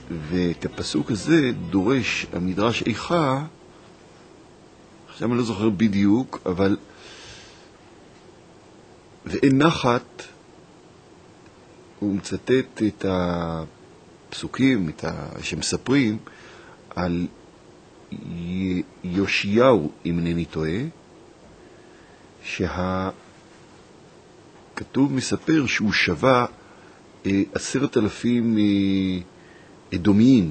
ואת הפסוק הזה דורש המדרש איכה, עכשיו אני לא זוכר בדיוק, אבל ואין נחת, הוא מצטט את הפסוקים שמספרים על יאשיהו, אם אינני טועה, שהכתוב מספר שהוא שווה 10,000 אדומיים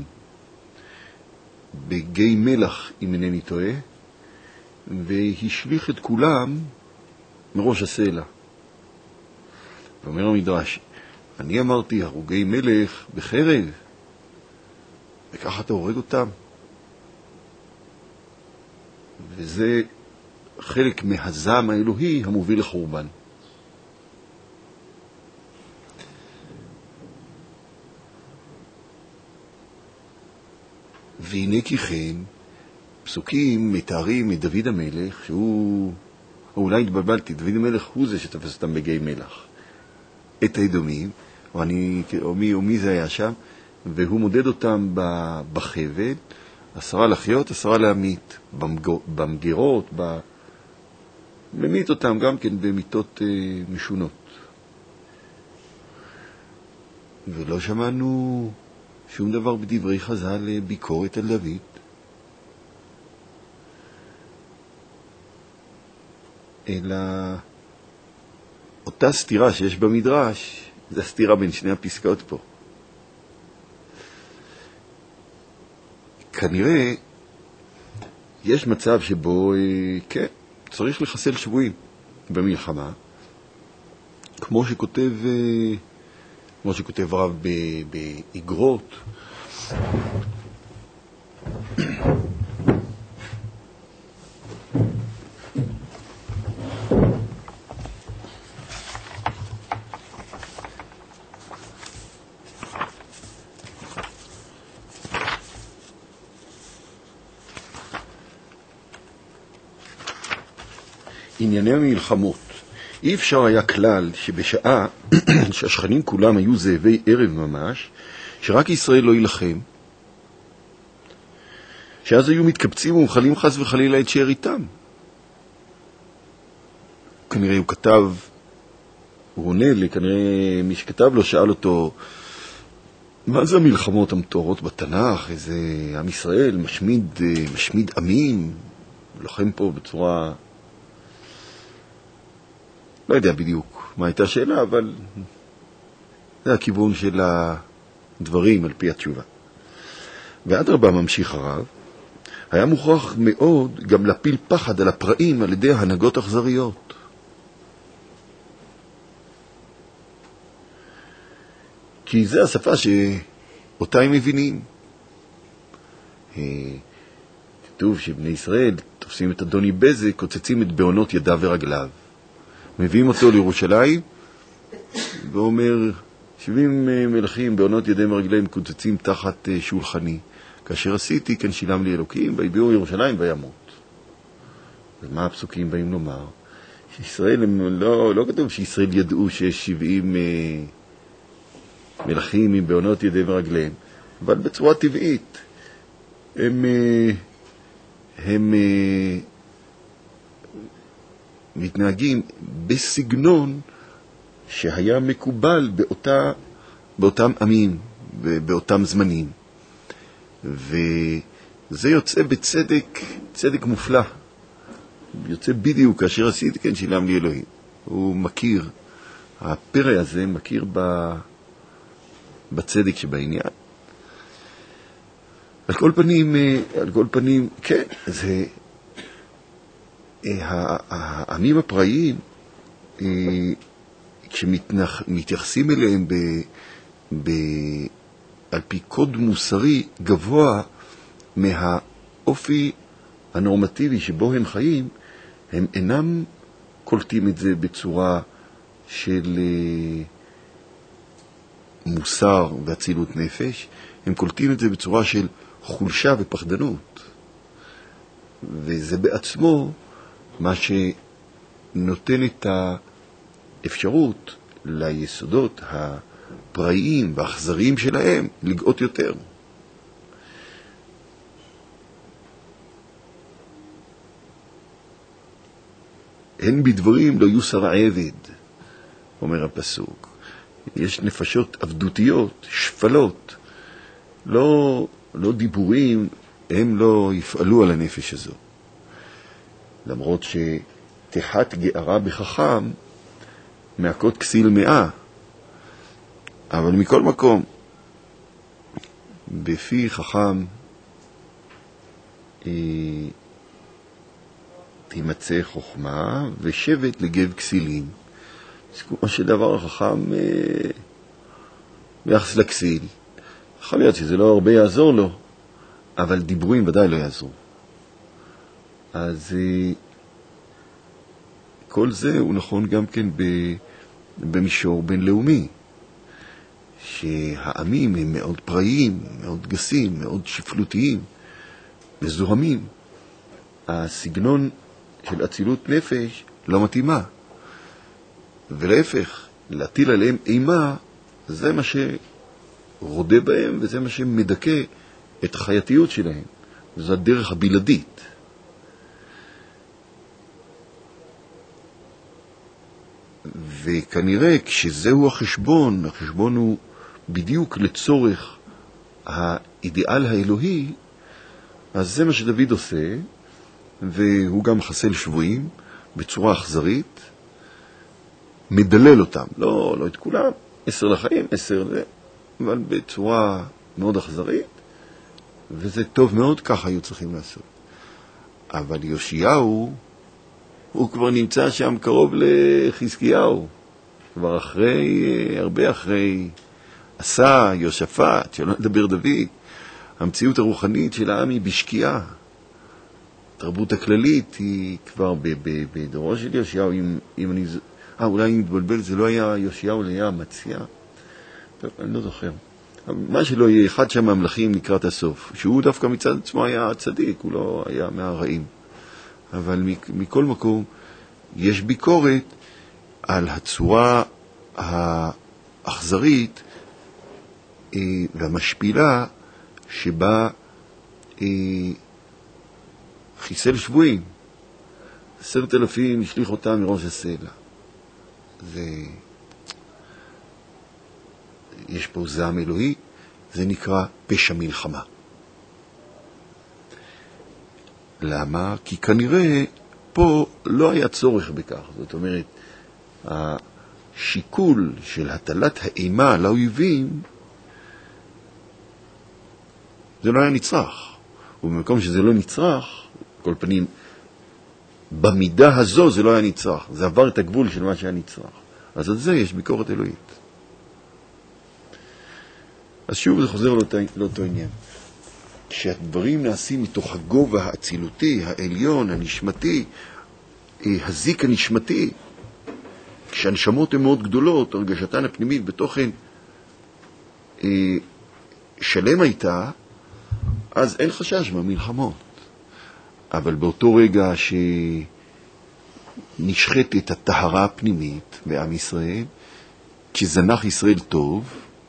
בגיא מלח, אם אינני טועה, והשליך את כולם מראש הסלע. ואומר המדרש, אני אמרתי, הרוגי מלך בחרב, וככה אתה הורג אותם. וזה חלק מהזעם האלוהי המוביל לחורבן. והנה כי כן, פסוקים מתארים את דוד המלך, שהוא, אולי התבלבלתי, דוד המלך הוא זה שתפס אותם בגיא מלח, את האדומים, או מי זה היה שם, והוא מודד אותם בחבל, 10 לחיות, 10 להמית, במגירות, ממית אותם גם כן במיתות משונות. ולא שמענו שום דבר בדברי חז"ל ביקורת על דוד. אלא אותה סתירה שיש במדרש, זה הסתירה בין שני הפסקאות פה. כנראה יש מצב שבו, כן, צריך לחסל שבויים במלחמה, כמו שכותב הרב באגרות, ענייני המלחמות. אי אפשר היה כלל שבשעה שהשכנים כולם היו זאבי ערב ממש, שרק ישראל לא ילחם, שאז היו מתקבצים ומחלים חס וחלילה את שאריתם. כנראה הוא כתב, הוא עונה לי, כנראה מי שכתב לו שאל אותו, מה זה המלחמות המתוארות בתנ"ך? איזה עם ישראל משמיד עמים, לוחם פה בצורה, לא יודע בדיוק מה הייתה השאלה, אבל זה הכיוון של הדברים על פי התשובה. ואדרבה, ממשיך הרב, היה מוכרח מאוד גם להפיל פחד על הפראים על ידי הנהגות אכזריות. כי זה השפה שאותה הם מבינים. כתוב שבני ישראל תופסים את אדוני בזק, קוצצים את בעונות ידיו ורגליו. מביאים אותו לירושלים, ואומר, 70 מלכים בעונות ידיהם ורגליהם קוצצים תחת שולחני. כאשר עשיתי, כן שילם לי אלוקים, ויביאו ירושלים וימות. ומה הפסוקים באים לומר? שישראל, לא כתוב שישראל ידעו שיש 70 מלכים עם בעונות ידיהם ורגליהם, אבל בצורה טבעית. הם מתנהגים בסגנון שהיה מקובל באותם עמים ובאותם זמנים. וזה יוצא בצדק, צדק מופלא. יוצא בדיוק כאשר עשיתי, כן שילם לי אלוהים. הוא מכיר, הפרא הזה מכיר בצדק שבעניין. על כל פנים, כן, זה העמים הפראיים, כשמתייחסים אליהם על פי קוד מוסרי גבוה מהאופי הנורמטיבי שבו הם חיים, הם אינם קולטים את זה בצורה של מוסר ואצילות נפש, הם קולטים את זה בצורה של חולשה ופחדנות. וזה בעצמו מה שנותן את האפשרות ליסודות הפראיים והאכזריים שלהם לגאות יותר. הן בדברים לא יוסר עבד, אומר הפסוק. יש נפשות עבדותיות, שפלות, לא דיבורים, הם לא יפעלו על הנפש הזו. למרות שתחת גארה בחכם, מעקות כסיל 100, אבל מכל מקום, בפי חכם תימצא חוכמה ושבט לגב כסילים. כמו שדבר החכם ביחס לכסיל. יכול להיות שזה לא הרבה יעזור לו, אבל דיבורים ודאי לא יעזרו. אז כל זה הוא נכון גם כן במישור בינלאומי, שהעמים הם מאוד פראיים, מאוד גסים, מאוד שפלותיים, מזוהמים. הסגנון של אצילות נפש לא מתאימה. ולהפך, להטיל עליהם אימה, זה מה שרודה בהם וזה מה שמדכא את החייתיות שלהם. זו הדרך הבלעדית. וכנראה כשזהו החשבון הוא בדיוק לצורך האידיאל האלוהי, אז זה מה שדוד עושה, והוא גם חסל שבויים בצורה אכזרית, מדלל אותם, לא את כולם, 10 לחיים, 10 זה, אבל בצורה מאוד אכזרית, וזה טוב מאוד, ככה היו צריכים לעשות. אבל יאשיהו, הוא כבר נמצא שם קרוב לחזקיהו, כבר הרבה אחרי עשה, יהושפט, שלא נדבר דוד. המציאות הרוחנית של העם היא בשקיעה. התרבות הכללית היא כבר בדורו של יאשיהו, אם אני... אולי אם מתבלבל, זה לא היה יאשיהו, זה היה מציא. טוב, אני לא זוכר. מה שלא יהיה, אחד שם המלכים לקראת הסוף, שהוא דווקא מצד עצמו היה צדיק, הוא לא היה מהרעים. אבל מכל מקום, יש ביקורת על הצורה האכזרית והמשפילה שבה חיסל שבויים. 10,000 השליך אותם מראש הסלע. יש פה זעם אלוהי, זה נקרא פשע מלחמה. למה? כי כנראה פה לא היה צורך בכך. זאת אומרת, השיקול של הטלת האימה לאויבים, זה לא היה נצרך. ובמקום שזה לא נצרך, כל פנים, במידה הזו זה לא היה נצרך. זה עבר את הגבול של מה שהיה נצרך. אז על זה יש ביקורת אלוהית. אז שוב זה חוזר לאותו עניין. כשהדברים נעשים מתוך הגובה האצילותי, העליון, הנשמתי, הזיק הנשמתי, כשהנשמות הן מאוד גדולות, הרגשתן הפנימית בתוכן שלם הייתה, אז אין חשש מהמלחמות. אבל באותו רגע שנשחטת הטהרה הפנימית בעם ישראל, כשזנח ישראל טוב,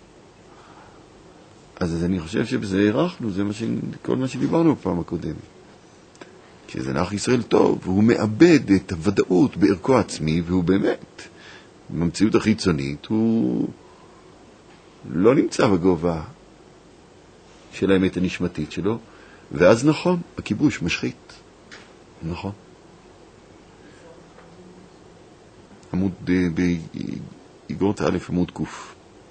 אז אני חושב שבזה הערכנו, זה כל מה שדיברנו בפעם הקודמת. כשזנח ישראל טוב, הוא מאבד את הוודאות בערכו עצמי, והוא באמת, במציאות החיצונית, הוא לא נמצא בגובה של האמת הנשמתית שלו, ואז נכון, הכיבוש משחית. נכון. עמוד באגרות א', עמוד קוף.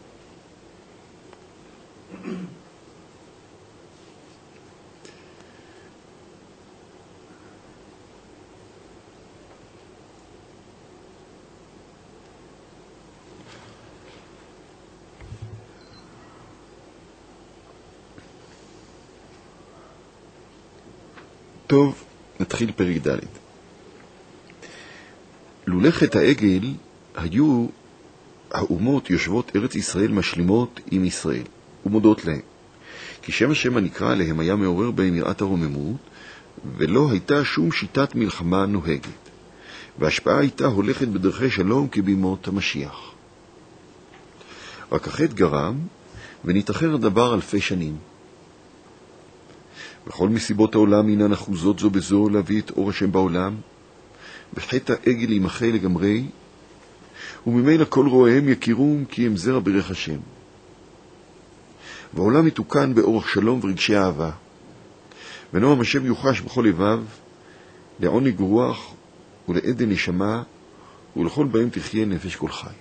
טוב, נתחיל פרק ד'. לולא חטא העגל היו האומות יושבות ארץ ישראל משלימות עם ישראל ומודות להם, כי שם השם הנקרא עליהם היה מעורר בהם יראת הרוממות, ולא הייתה שום שיטת מלחמה נוהגת, וההשפעה הייתה הולכת בדרכי שלום כבימות המשיח. רק החטא גרם ונתאחר הדבר 1000 שנים. בכל מסיבות העולם אינן אחוזות זו בזו להביא את אור השם בעולם, בחטא העגל ימחה לגמרי, וממילא כל רואיהם יכירום כי הם זרע ברך השם. והעולם מתוקן באורח שלום ורגשי אהבה, ונועם השם יוחש בכל לבב, לעונג רוח ולעדן נשמה, ולכל בהם תחיה נפש כל חי.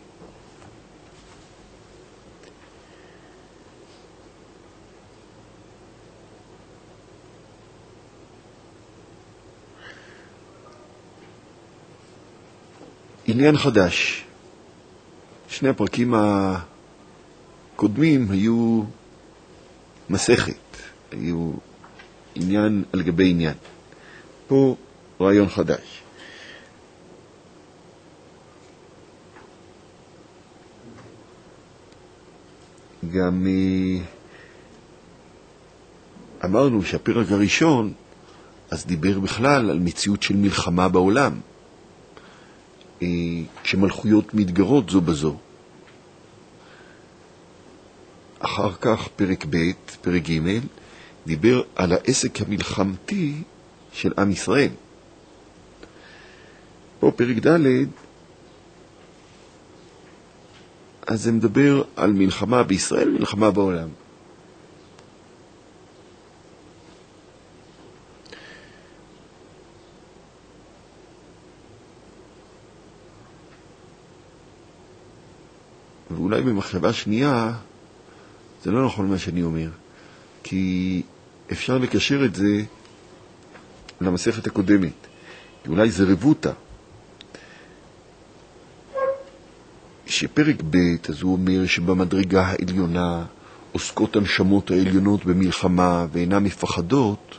עניין חדש. שני הפרקים הקודמים היו מסכת, היו עניין על גבי עניין. פה רעיון חדש. גם אמרנו שהפרק הראשון אז דיבר בכלל על מציאות של מלחמה בעולם, כשמלכויות מתגרות זו בזו. אחר כך פרק ב', פרק ג', דיבר על העסק המלחמתי של עם ישראל. פה פרק ד', אז זה מדבר על מלחמה בישראל, מלחמה בעולם. ואולי במחשבה שנייה, זה לא נכון מה שאני אומר, כי אפשר לקשר את זה למסכת הקודמת. כי אולי זה רבותא. שפרק ב' אז הוא אומר שבמדרגה העליונה עוסקות הנשמות העליונות במלחמה ואינן מפחדות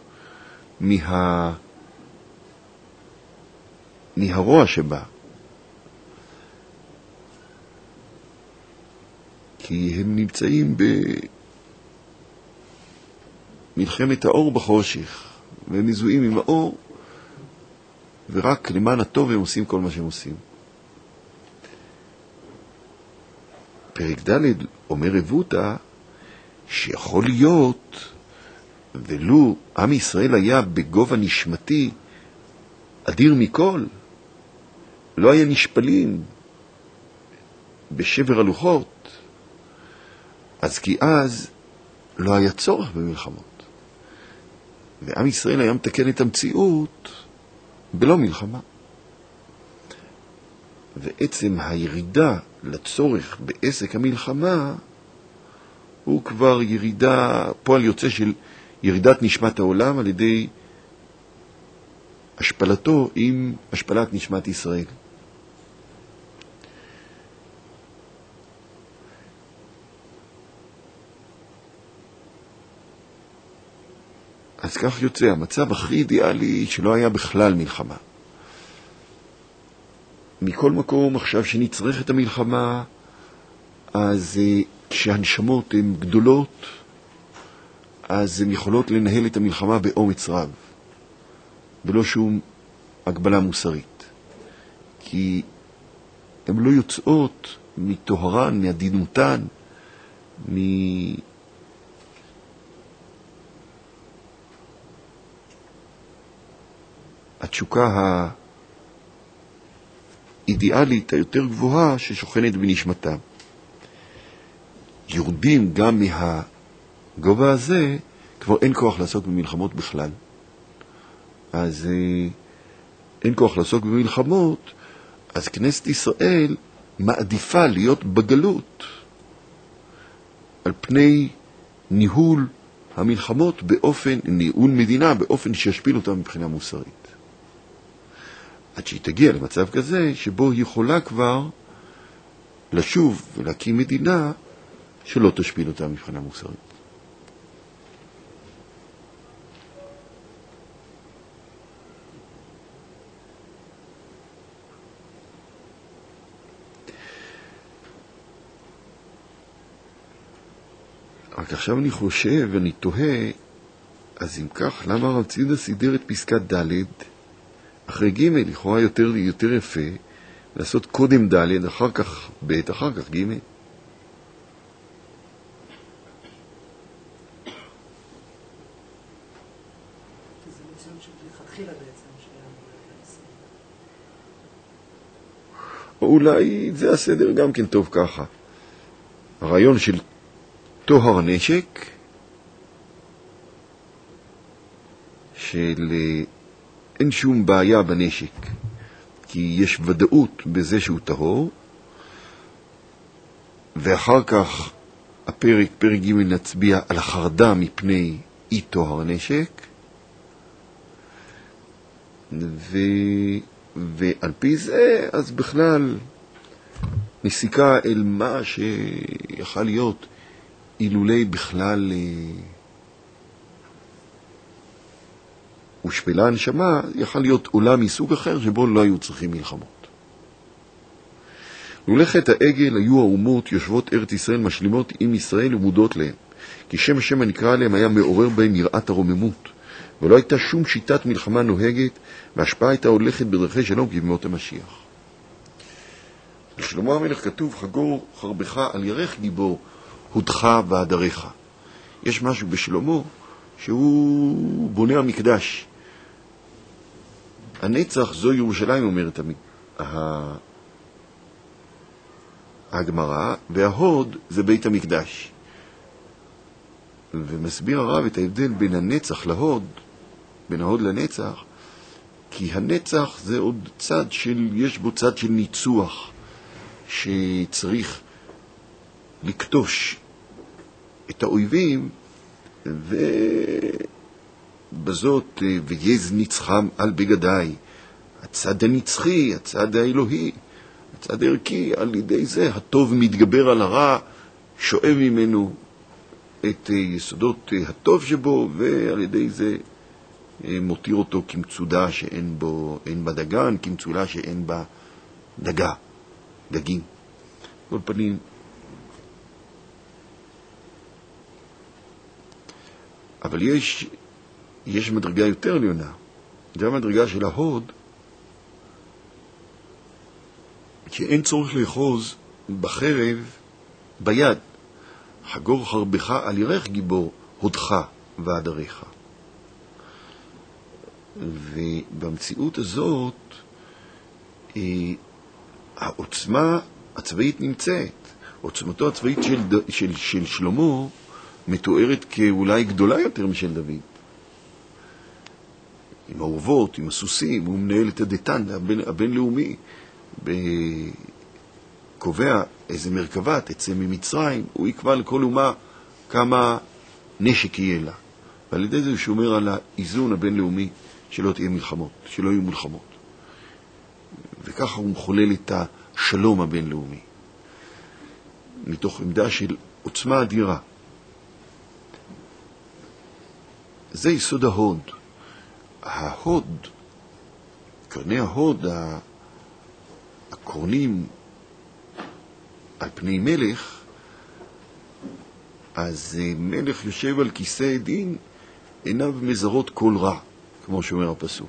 מהרוע שבה. כי הם נמצאים במלחמת האור בחושך, והם מזוהים עם האור, ורק למען הטוב הם עושים כל מה שהם עושים. פרק ד' אומר רבותא שיכול להיות, ולו עם ישראל היה בגובה נשמתי אדיר מכל, לא היה נשפלים בשבר הלוחות, אז כי אז לא היה צורך במלחמות. ועם ישראל היה מתקן את המציאות בלא מלחמה. ועצם הירידה לצורך בעסק המלחמה הוא כבר ירידה, פועל יוצא של ירידת נשמת העולם על ידי השפלתו עם השפלת נשמת ישראל. אז כך יוצא, המצב הכי אידיאלי שלא היה בכלל מלחמה. מכל מקום עכשיו שנצטרך את המלחמה, אז כשהנשמות הן גדולות, אז הן יכולות לנהל את המלחמה באומץ רב, ולא שום הגבלה מוסרית. כי הן לא יוצאות מטוהרן, מעדינותן, התשוקה האידיאלית היותר גבוהה ששוכנת בנשמתם. יורדים גם מהגובה הזה, כבר אין כוח לעסוק במלחמות בכלל. אז אין כוח לעסוק במלחמות, אז כנסת ישראל מעדיפה להיות בגלות על פני ניהול המלחמות באופן, ניהול מדינה באופן שישפיל אותה מבחינה מוסרית. עד שהיא תגיע למצב כזה שבו היא יכולה כבר לשוב ולהקים מדינה שלא תשפיל אותה מבחינה מוסרית. רק עכשיו אני חושב ואני תוהה, אז אם כך, למה הרב ציודה סידר את פסקת ד' אחרי ג', לכאורה יותר יפה, לעשות קודם ד', אחר כך ב', אחר כך ג'. זה ניסיון של לכתחילה בעצם, שהיה או אולי זה הסדר גם כן טוב ככה. הרעיון של טוהר נשק, של אין שום בעיה בנשק, כי יש ודאות בזה שהוא טהור, ואחר כך הפרק, פרק ג' נצביע על החרדה מפני אי טוהר נשק, ועל פי זה אז בכלל נסיקה אל מה שיכל להיות אילולי בכלל ושפלה הנשמה, יכל להיות עולם מסוג אחר שבו לא היו צריכים מלחמות. לולא חטא העגל היו האומות יושבות ארץ ישראל משלימות עם ישראל ומודות להם, כי שם השם הנקרא עליהם היה מעורר בהם יראת הרוממות, ולא הייתה שום שיטת מלחמה נוהגת, וההשפעה הייתה הולכת בדרכי שלום כבימות המשיח. על שלמה המלך כתוב, חגור חרבך על ירך גיבור, הודך והדרך. יש משהו בשלמה שהוא בונה המקדש. הנצח זו ירושלים, אומרת הגמרא, וההוד זה בית המקדש. ומסביר הרב את ההבדל בין הנצח להוד, בין ההוד לנצח, כי הנצח זה עוד צד יש בו צד של ניצוח, שצריך לקטוש את האויבים, ובזאת ויז נצחם על בגדיי, הצד הנצחי, הצד האלוהי, הצד הערכי, על ידי זה הטוב מתגבר על הרע, שואב ממנו את יסודות הטוב שבו, ועל ידי זה מותיר אותו כמצודה שאין בה דגן, כמצולה שאין בה דגים. כל פנים, אבל יש מדרגה יותר עליונה. זה המדרגה של ההוד, שאין צורך לאחוז בחרב ביד. חגור חרבך על ירך גיבור, הודך והדרך. ובמציאות הזאת העוצמה הצבאית נמצאת. עוצמתו הצבאית של שלמה מתוארת כאולי גדולה יותר משל דוד. עם האורבות, עם הסוסים, הוא מנהל את הדתן הבינלאומי, קובע איזה מרכבה תצא ממצרים, הוא יקבע לכל אומה כמה נשק יהיה לה. ועל ידי זה הוא שומר על האיזון הבינלאומי שלא תהיה מלחמות, שלא יהיו מלחמות. וככה הוא מחולל את השלום הבינלאומי, מתוך עמדה של עוצמה אדירה. זה יסוד ההוד. ההוד, קרני ההוד, הקורנים על פני מלך, אז מלך יושב על כיסא דין, עיניו מזרות כל רע, כמו שאומר הפסוק.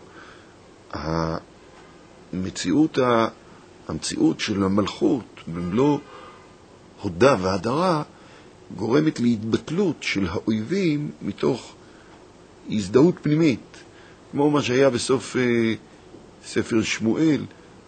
המציאות של המלכות במלוא הודה והדרה גורמת להתבטלות של האויבים מתוך הזדהות פנימית, כמו מה שהיה בסוף ספר שמואל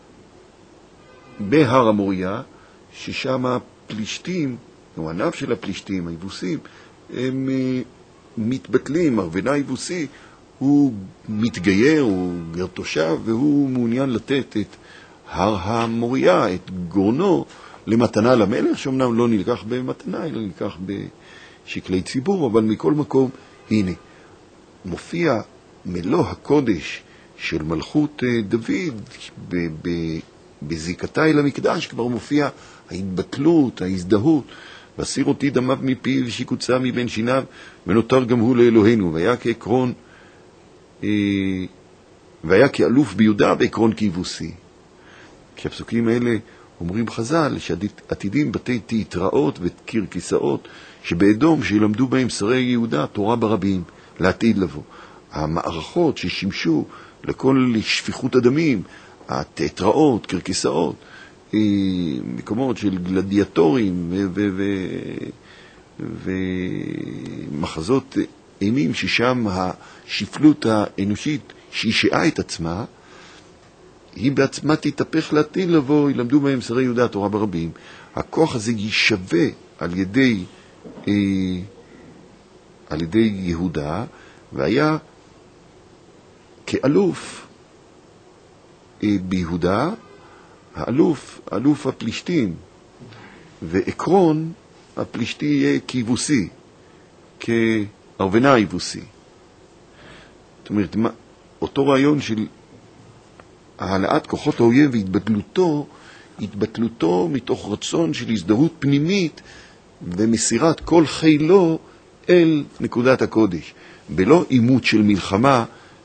בהר המוריה, ששם הפלישתים, או ענף של הפלישתים, היבוסים, הם מתבטלים. ארוונה היבוסי הוא מתגייר, הוא גר תושב, והוא מעוניין לתת את הר המוריה, את גורנו, למתנה למלך, שאומנם לא נלקח במתנה, אלא נלקח בשקלי ציבור, אבל מכל מקום, הנה, מופיע מלוא הקודש של מלכות דוד, בזיקתה אל המקדש כבר מופיע ההתבטלות, ההזדהות, והסיר אותי דמיו מפיו ושיקוצה מבין שיניו, ונותר גם הוא לאלוהינו, והיה כעקרון, והיה כאלוף ביהודה בעקרון כיבוסי. כשהפסוקים האלה אומרים חז"ל שעתידים בתי תיאטראות וקיר כיסאות שבאדום שילמדו בהם שרי יהודה תורה ברבים לעתיד לבוא. המערכות ששימשו לכל שפיכות הדמים, התיאטראות, קיר כיסאות, מקומות של גלדיאטורים ומחזות אימים ששם השפלות האנושית שישעה את עצמה, היא בעצמה תתהפך לעתיד לבוא, ילמדו בהם שרי יהודה התורה ברבים. הכוח הזה יישווה על ידי יהודה, והיה כאלוף ביהודה, אלוף הפלישתים, ועקרון הפלישתי יהיה כיבוסי, כארוונה יבוסי. זאת אומרת, אותו רעיון של העלאת כוחות האויב והתבטלותו מתוך רצון של הזדהות פנימית ומסירת כל חילו אל נקודת הקודש, בלא אימות של מלחמה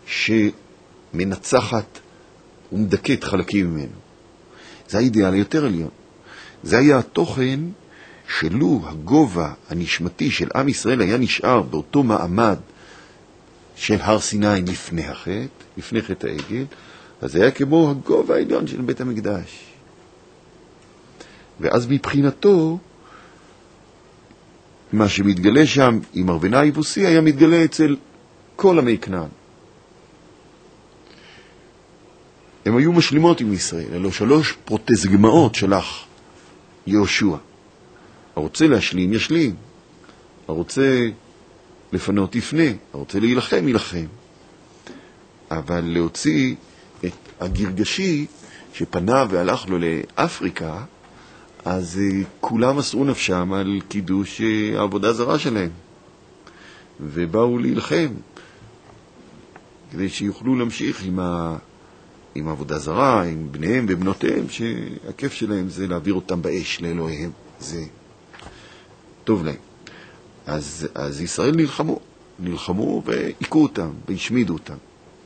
שמנצחת ומדכאת חלקים ממנו. זה האידיאל יותר עליון. זה היה התוכן שלו הגובה הנשמתי של עם ישראל היה נשאר באותו מעמד של הר סיני לפני חטא העגל, אז זה היה כמו הגובה העליון של בית המקדש. ואז מבחינתו, מה שמתגלה שם עם ארוונה היבוסי היה מתגלה אצל כל עמי כנען. הם היו משלימות עם ישראל, אלו 3 פרוטזגמאות שלח יהושע. הרוצה להשלים, ישלים. הרוצה לפנות, יפנה. הרוצה להילחם, ילחם. אבל להוציא את הגרגשי שפנה והלך לו לאפריקה, אז כולם מסרו נפשם על קידוש העבודה הזרה שלהם. ובאו להילחם, כדי שיוכלו להמשיך עם העבודה זרה, עם בניהם ובנותיהם, שהכיף שלהם זה להעביר אותם באש לאלוהיהם. זה טוב להם. אז ישראל נלחמו והיכו אותם והשמידו אותם.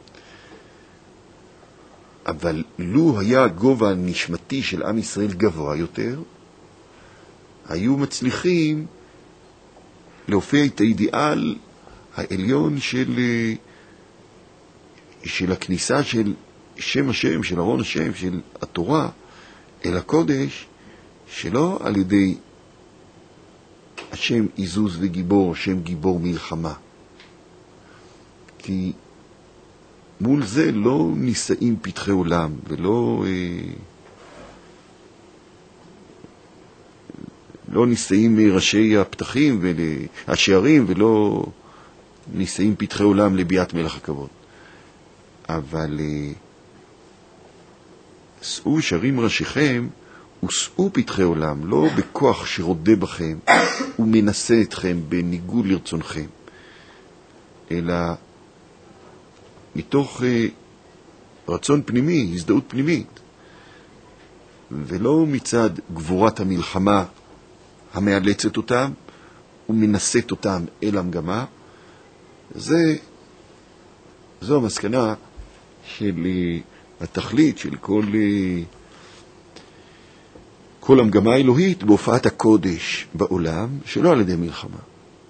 אבל לו היה הגובה הנשמתי של עם ישראל גבוה יותר, היו מצליחים להופיע את האידיאל העליון של הכניסה של שם השם, של ארון השם, של התורה, אל הקודש, שלא על ידי השם איזוז וגיבור, השם גיבור מלחמה. כי מול זה לא נישאים פתחי עולם, ולא לא נישאים ראשי הפתחים והשערים, ולא נישאים פתחי עולם לביאת מלך הכבוד. אבל שאו שרים ראשיכם ושאו פתחי עולם, לא בכוח שרודה בכם ומנסה אתכם בניגוד לרצונכם, אלא מתוך רצון פנימי, הזדהות פנימית, ולא מצד גבורת המלחמה המאלצת אותם ומנסית אותם אל המגמה. זו המסקנה של התכלית של כל המגמה האלוהית בהופעת הקודש בעולם, שלא על ידי מלחמה.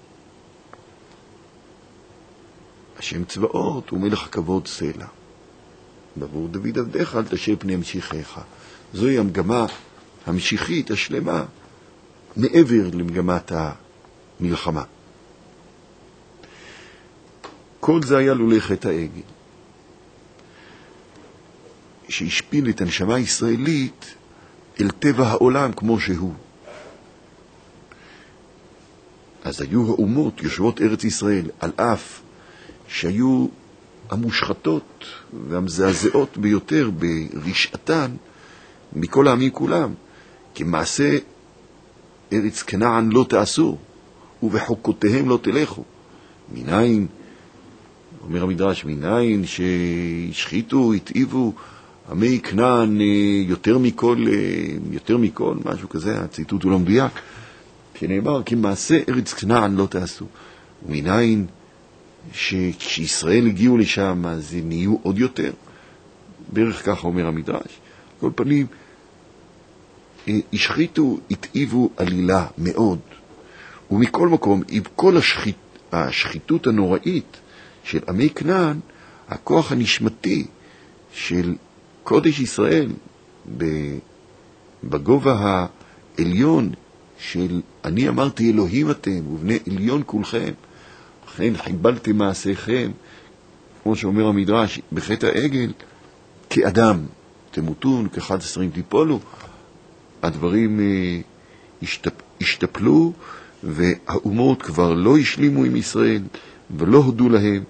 השם צבאות ומלך הכבוד סלע. בעבור דוד עבדך אל תשאיר פני משיחיך. זוהי המגמה המשיחית השלמה מעבר למגמת המלחמה. כל זה היה לולא חטא העגל, שהשפיל את הנשמה הישראלית אל טבע העולם כמו שהוא. אז היו האומות יושבות ארץ ישראל, על אף שהיו המושחתות והמזעזעות ביותר ברשעתן מכל העמים כולם, כמעשה ארץ כנען לא תעשו ובחוקותיהם לא תלכו. מניין, אומר המדרש, מניין שהשחיתו, התאיבו עמי כנען יותר מכל, משהו כזה, הציטוט הוא לא מדויק, שנאמר כמעשה ארץ כנען לא תעשו. ומניין שכשישראל הגיעו לשם אז הם נהיו עוד יותר, בערך ככה אומר המדרש. כל פנים, השחיתו, התאיבו עלילה מאוד. ומכל מקום, עם כל השחיתות הנוראית של עמי כנען, הכוח הנשמתי של קודש ישראל בגובה העליון של אני אמרתי אלוהים אתם ובני עליון כולכם, לכן חיבלתם מעשיכם, כמו שאומר המדרש בחטא העגל, כאדם תמותון, כ-11 תיפולו, הדברים השתפלו, והאומות כבר לא השלימו עם ישראל, ולא הודו להם,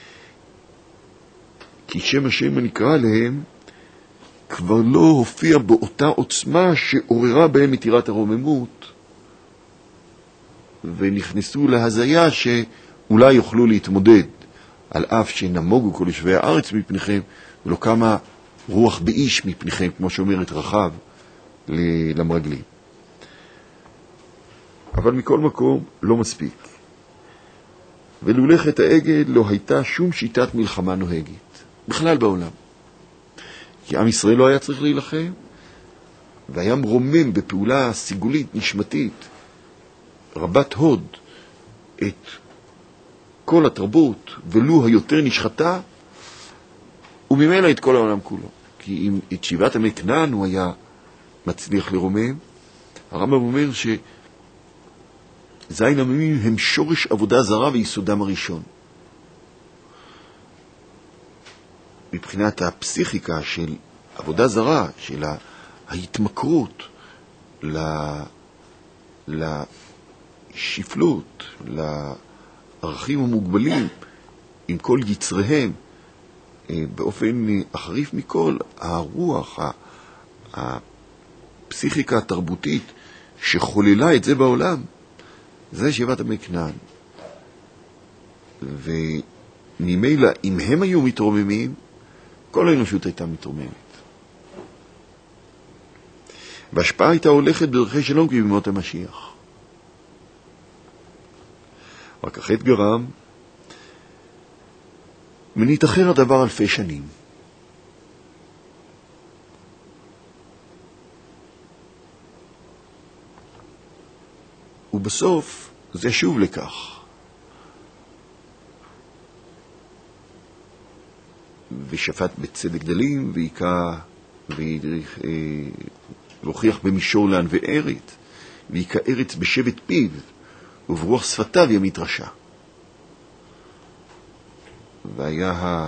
כי שם השם הנקרא להם, כבר לא הופיע באותה עוצמה שעוררה בהם את יראת הרוממות, ונכנסו להזיה שאולי יוכלו להתמודד, על אף שנמוגו כל יושבי הארץ מפניכם, ולא קמה רוח באיש מפניכם, כמו שאומרת רחב למרגלים. אבל מכל מקום לא מספיק. ולולא חטא העגל לא הייתה שום שיטת מלחמה נוהגת, בכלל בעולם. כי עם ישראל לא היה צריך להילחם, והיה מרומם בפעולה סיגולית, נשמתית, רבת הוד, את כל התרבות, ולו היותר נשחתה, וממילא את כל העולם כולו. כי אם את שבעת עמי כנען הוא היה מצליח לרומם, הרמב"ם אומר שזין עמים הם שורש עבודה זרה ויסודם הראשון. מבחינת הפסיכיקה של עבודה זרה, של ההתמכרות לשפלות, לערכים המוגבלים, עם כל יצריהם, באופן החריף מכל, הרוח, הפסיכיקה התרבותית שחוללה את זה בעולם, זה שבעת עמי כנען. וממילא, אם הם היו מתרוממים, כל האנושות הייתה מתרוממת. וההשפעה הייתה הולכת בדרכי שלום כבימות המשיח. רק החטא גרם, ונתאחר הדבר אלפי שנים. ובסוף זה שוב לכך. ושפט בצדק דלים, והוכיח במישור לענבי ארץ, ויקע ארץ בשבט פיו, וברוח שפתיו ימית רשע. והיה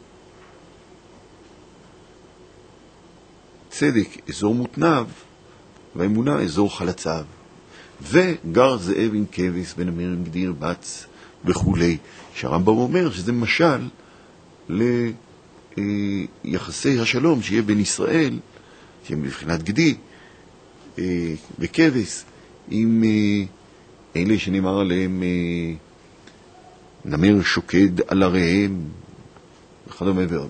הצדק אזור מותניו, והאמונה אזור חלציו. וגר זאב עם כבש, ונמר עם גדיר בץ וכולי. שהרמב"ם אומר שזה משל ליחסי השלום שיהיה בין ישראל, שהם מבחינת גדי וכבש, עם אלה שנאמר עליהם נמר שוקד על עריהם וכדומה ועוד.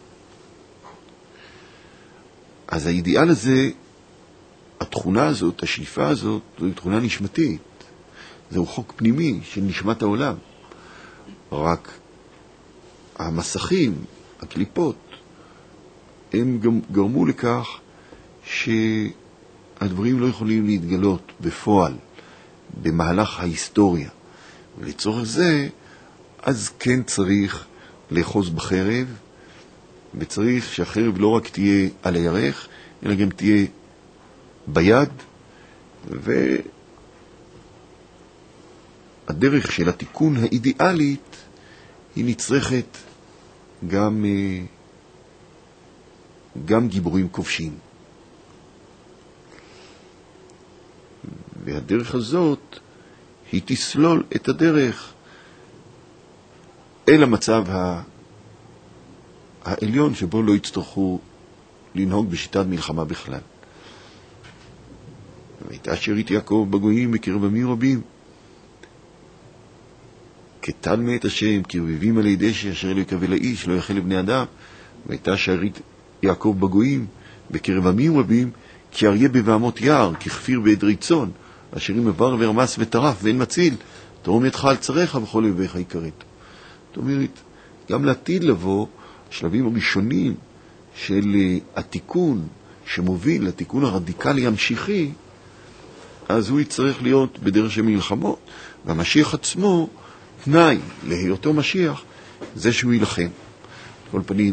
אז האידיאל הזה, התכונה הזאת, השאיפה הזאת, זו תכונה נשמתית. זהו חוק פנימי של נשמת העולם. רק המסכים, הקליפות, הם גם גרמו לכך שהדברים לא יכולים להתגלות בפועל, במהלך ההיסטוריה. ולצורך זה, אז כן צריך לאחוז בחרב, וצריך שהחרב לא רק תהיה על הירך, אלא גם תהיה ביד, והדרך של התיקון האידיאלית היא נצרכת גם גיבורים כובשים. והדרך הזאת היא תסלול את הדרך אל המצב העליון שבו לא יצטרכו לנהוג בשיטת מלחמה בכלל. והייתה שארית יעקב בגויים בקרב עמים רבים. כתל מאת השם, קרבבים על ידי שאשר לא יקווה לאיש, לא יחל לבני אדם. והייתה שארית יעקב בגויים בקרב עמים רבים, כי אריה בבהמות יער, ככפיר בעדרי צאן, אשר אם עבר ורמס וטרף ואין מציל, תרום ידך על צריך וכל אויביך יקראת. זאת אומרת, גם לעתיד לבוא, השלבים הראשונים של התיקון שמוביל לתיקון הרדיקלי המשיחי, אז הוא יצטרך להיות בדרך של מלחמות, והמשיח עצמו, תנאי להיותו משיח, זה שהוא ילחם. כל פנים,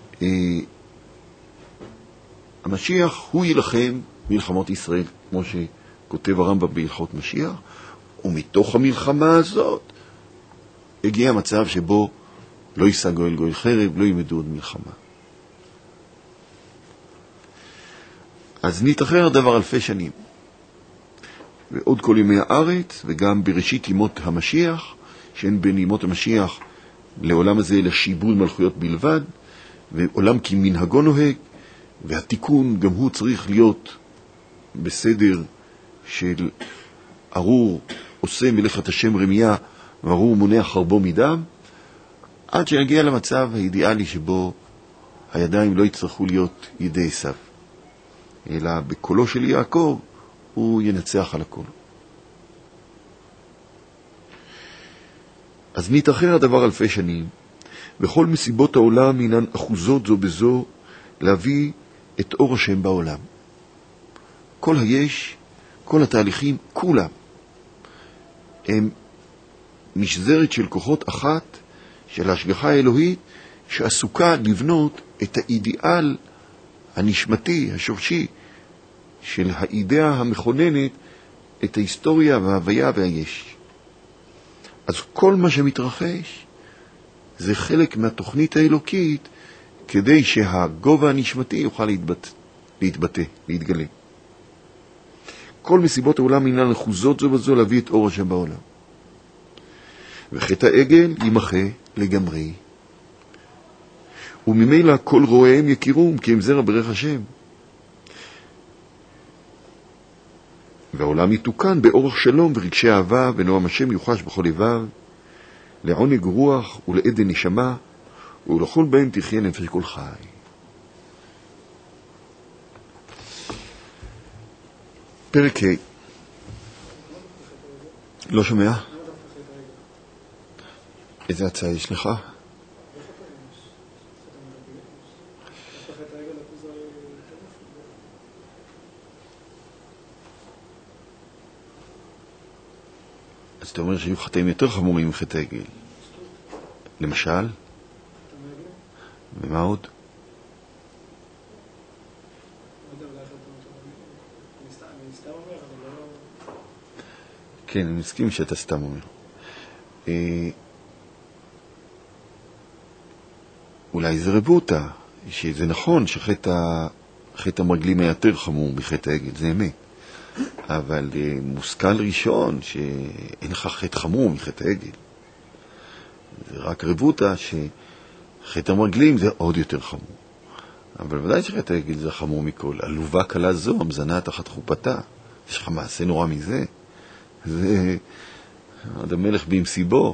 המשיח הוא ילחם מלחמות ישראל, כמו שכותב הרמב"ם בהלכות משיח, ומתוך המלחמה הזאת הגיע המצב שבו לא יישא גואל גואל חרב, לא ילמדו עוד מלחמה. אז נתאחר הדבר אלפי שנים. ועוד כל ימי הארץ, וגם בראשית ימות המשיח, שאין בין ימות המשיח לעולם הזה אלא שיבול מלכויות בלבד, ועולם כמנהגו נוהג, והתיקון גם הוא צריך להיות בסדר של ארור עושה מלאכת השם רמיה, וארור מונע חרבו מדם, עד שנגיע למצב האידיאלי שבו הידיים לא יצטרכו להיות ידי עשיו, אלא בקולו של יעקב הוא ינצח על הכל. אז נתאחר הדבר אלפי שנים, וכל מסיבות העולם אינן אחוזות זו בזו להביא את אור השם בעולם. כל היש, כל התהליכים, כולם, הם משזרת של כוחות אחת, של ההשגחה האלוהית, שעסוקה לבנות את האידיאל הנשמתי, השורשי, של האידאה המכוננת את ההיסטוריה וההוויה והיש. אז כל מה שמתרחש זה חלק מהתוכנית האלוקית, כדי שהגובה הנשמתי יוכל להתבטא, להתגלה. כל מסיבות העולם אינן אחוזות זו בזו להביא את אור השם בעולם. וחטא העגל יימחה לגמרי. וממילא כל רואיהם יכירום, כי הם זרע ברך השם. והעולם יתוקן באורח שלום ורגשי אהבה, ונועם השם יוחש בכל לבב, לעונג רוח ולעדן נשמה, ולכל בהם תחיה נפש כל חי. פרק ה'. לא שומע? איזה הצעה יש לך? אז אתה אומר שהיו חטאים יותר חמורים מחטא העגל. למשל? ומה עוד? כן, אני מסכים שאתה סתם אומר. אולי זה רבותה, שזה נכון שחטא המרגלים היה יותר חמור מחטא העגל, זה אמת. אבל מושכל ראשון שאין לך חטא חמור מחטא העגל. זה רק רבותה שחטא המרגלים זה עוד יותר חמור. אבל ודאי שחטא העגל זה חמור מכל. עלובה קלה זו, המזנה תחת חופתה. יש לך מעשה נורא מזה. זה עד המלך במסיבו.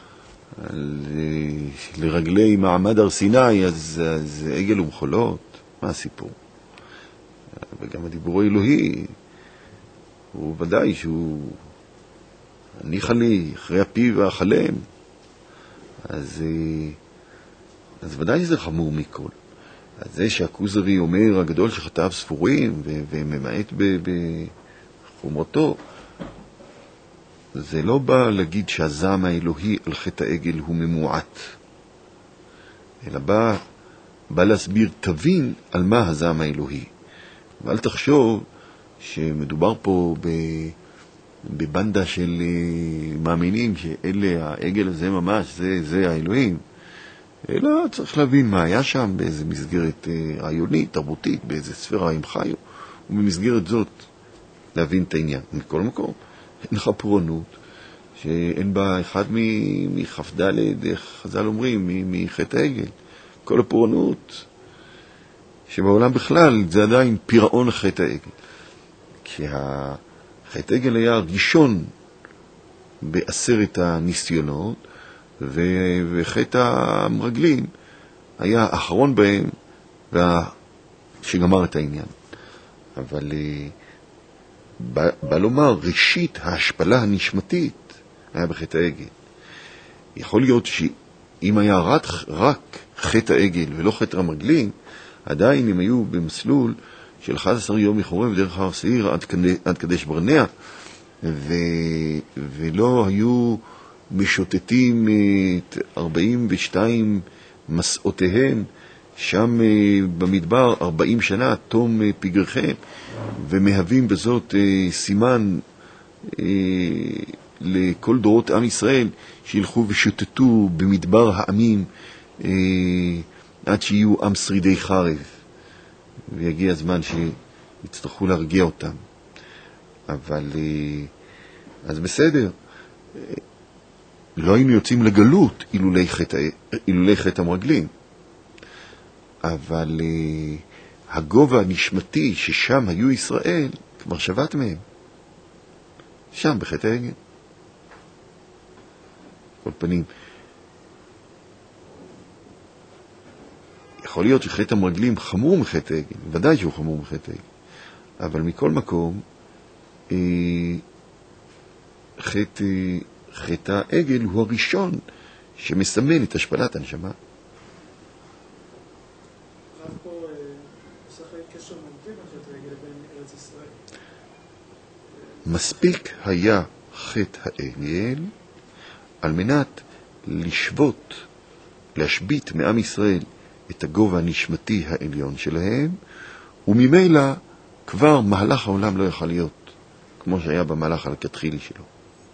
לרגלי מעמד הר סיני, אז עגל ומחולות. מה הסיפור? וגם הדיבור האלוהי, הוא ודאי שהוא הניחה לי אחרי הפיו והחלם. אז ודאי שזה חמור מכל. אז זה שהכוזרי אומר הגדול שחטאיו ספורים וממעט בחומרתו, זה לא בא להגיד שהזעם האלוהי על חטא העגל הוא ממועט, אלא בא להסביר, תבין על מה הזעם האלוהי. ואל תחשוב שמדובר פה בבנדה של מאמינים שאלה העגל הזה ממש, זה האלוהים. אלא צריך להבין מה היה שם, באיזה מסגרת רעיונית, תרבותית, באיזה ספירה הם חיו, ובמסגרת זאת להבין את העניין. מכל מקום, אין לך פורענות, שאין בה אחד מחפדלת, איך חז"ל אומרים, מחטא העגל. כל הפורענות שבעולם בכלל זה עדיין פירעון חטא העגל. כי החטא העגל היה ראשון בעשרת הניסיונות, וחטא המרגלים היה האחרון בהם שגמר את העניין. אבל בא לומר, ראשית ההשפלה הנשמתית היה בחטא העגל. יכול להיות שאם היה רק חטא העגל ולא חטא המרגלים, עדיין הם היו במסלול של 11 יום מחורב דרך הר שעיר עד קדש ברנע, ולא היו משוטטים את 42 מסעותיהם שם במדבר 40 שנה, תום פגריכם, ומהווים בזאת סימן לכל דורות עם ישראל שילכו ושוטטו במדבר העמים עד שיהיו עם שרידי חרב. ויגיע הזמן יצטרכו להרגיע אותם. אבל, אז בסדר, לא היינו יוצאים לגלות אילולי חטא המרגלים. אבל הגובה הנשמתי ששם היו ישראל, כבר שבת מהם. שם, בחטא העגל. כל פנים. יכול להיות שחטא המרגלים חמור מחטא העגל, ודאי שהוא חמור מחטא העגל. אבל מכל מקום, חטא העגל הוא הראשון שמסמן את השפלת הנשמה. מספיק היה חטא העגל על מנת להשבית מעם ישראל את הגובה הנשמתי העליון שלהם, וממילא כבר מהלך העולם לא יכול להיות כמו שהיה במהלך הכתחילי שלו.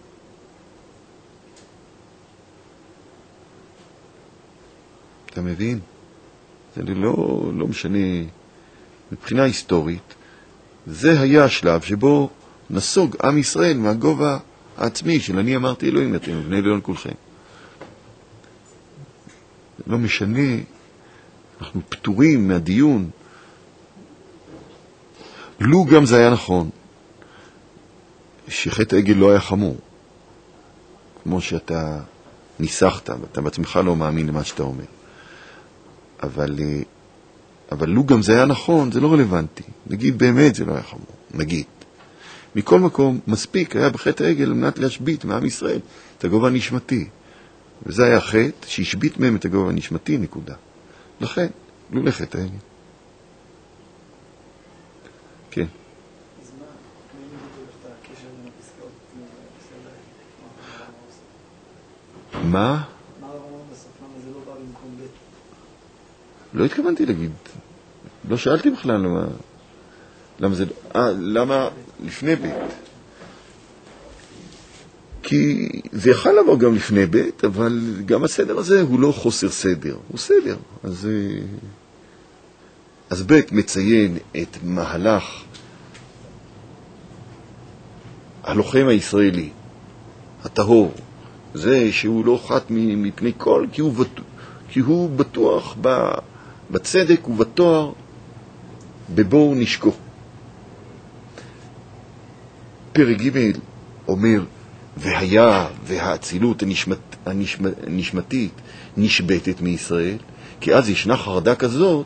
אתה מבין? זה לא משנה. מבחינה היסטורית, זה היה השלב שבו נסוג עם ישראל מהגובה העצמי של אני אמרתי אלוהים, אתם בני אלוהים כולכם. לא משנה, אנחנו פטורים מהדיון. לו גם זה היה נכון, שחטא העגל לא היה חמור, כמו שאתה ניסחת, ואתה בעצמך לא מאמין למה שאתה אומר. אבל לו גם זה היה נכון, זה לא רלוונטי. נגיד באמת זה לא היה חמור, נגיד. מכל מקום, מספיק היה בחטא העגל על מנת להשבית מעם ישראל את הגובה הנשמתי. וזה היה חטא שהשבית מהם את הגובה הנשמתי, נקודה. לכן, לא לחטא העגל. כן. אז מה? מי נגיד את הקשר בין הפסקאות בסדר? מה? מה הרב אמר בסוף? למה זה לא בא במקום ב'? לא התכוונתי להגיד. לא שאלתי בכלל למה זה... למה לפני ב'? כי זה יכול לבוא גם לפני ב', אבל גם הסדר הזה הוא לא חוסר סדר, הוא סדר. אז ב' מציין את מהלך הלוחם הישראלי, הטהור, זה שהוא לא חת מפני כל, כי הוא בטוח בצדק ובתואר, בבואו נשקו. פרק ג' אומר, והיה והאצילות הנשמתית נשבטת מישראל, כי אז ישנה חרדה כזאת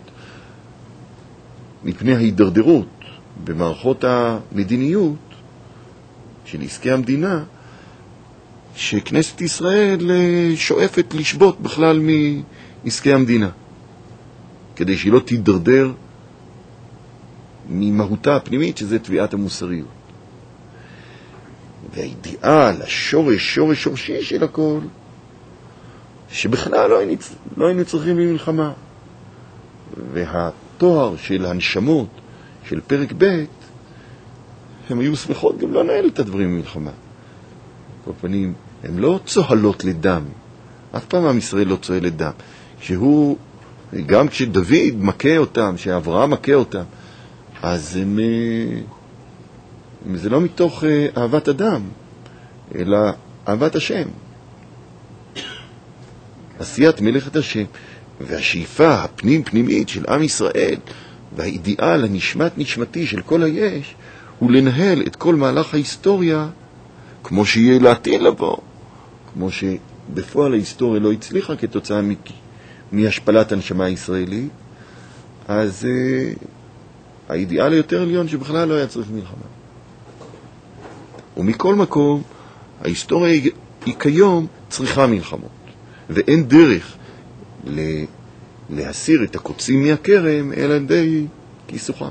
מפני ההידרדרות במערכות המדיניות של עסקי המדינה, שכנסת ישראל שואפת לשבות בכלל מעסקי המדינה, כדי שהיא לא תידרדר ממהותה הפנימית, שזה תביעת המוסריות. והאידיאל, שורשי של הכל, שבכלל לא היינו צריכים למלחמה. והתואר של הנשמות של פרק ב', הם היו שמחות גם לא נהל את הדברים במלחמה. כל פנים, הם לא צוהלות לדם. אף פעם עם ישראל לא צוהל לדם. גם כשדוד מכה אותם, שאברהם מכה אותם, אז זה לא מתוך אהבת אדם, אלא אהבת השם. עשיית מלאכת השם. והשאיפה הפנים-פנימית של עם ישראל, והאידיאל הנשמתי של כל היש, הוא לנהל את כל מהלך ההיסטוריה כמו שיהיה לעתיד לבוא, כמו שבפועל ההיסטוריה לא הצליחה כתוצאה מהשפלת הנשמה הישראלית. אז האידיאל היותר עליון שבכלל לא היה צריך מלחמה. ומכל מקום, ההיסטוריה היא כיום צריכה מלחמות, ואין דרך להסיר את הקוצים מהכרם אלא די כיסוחם.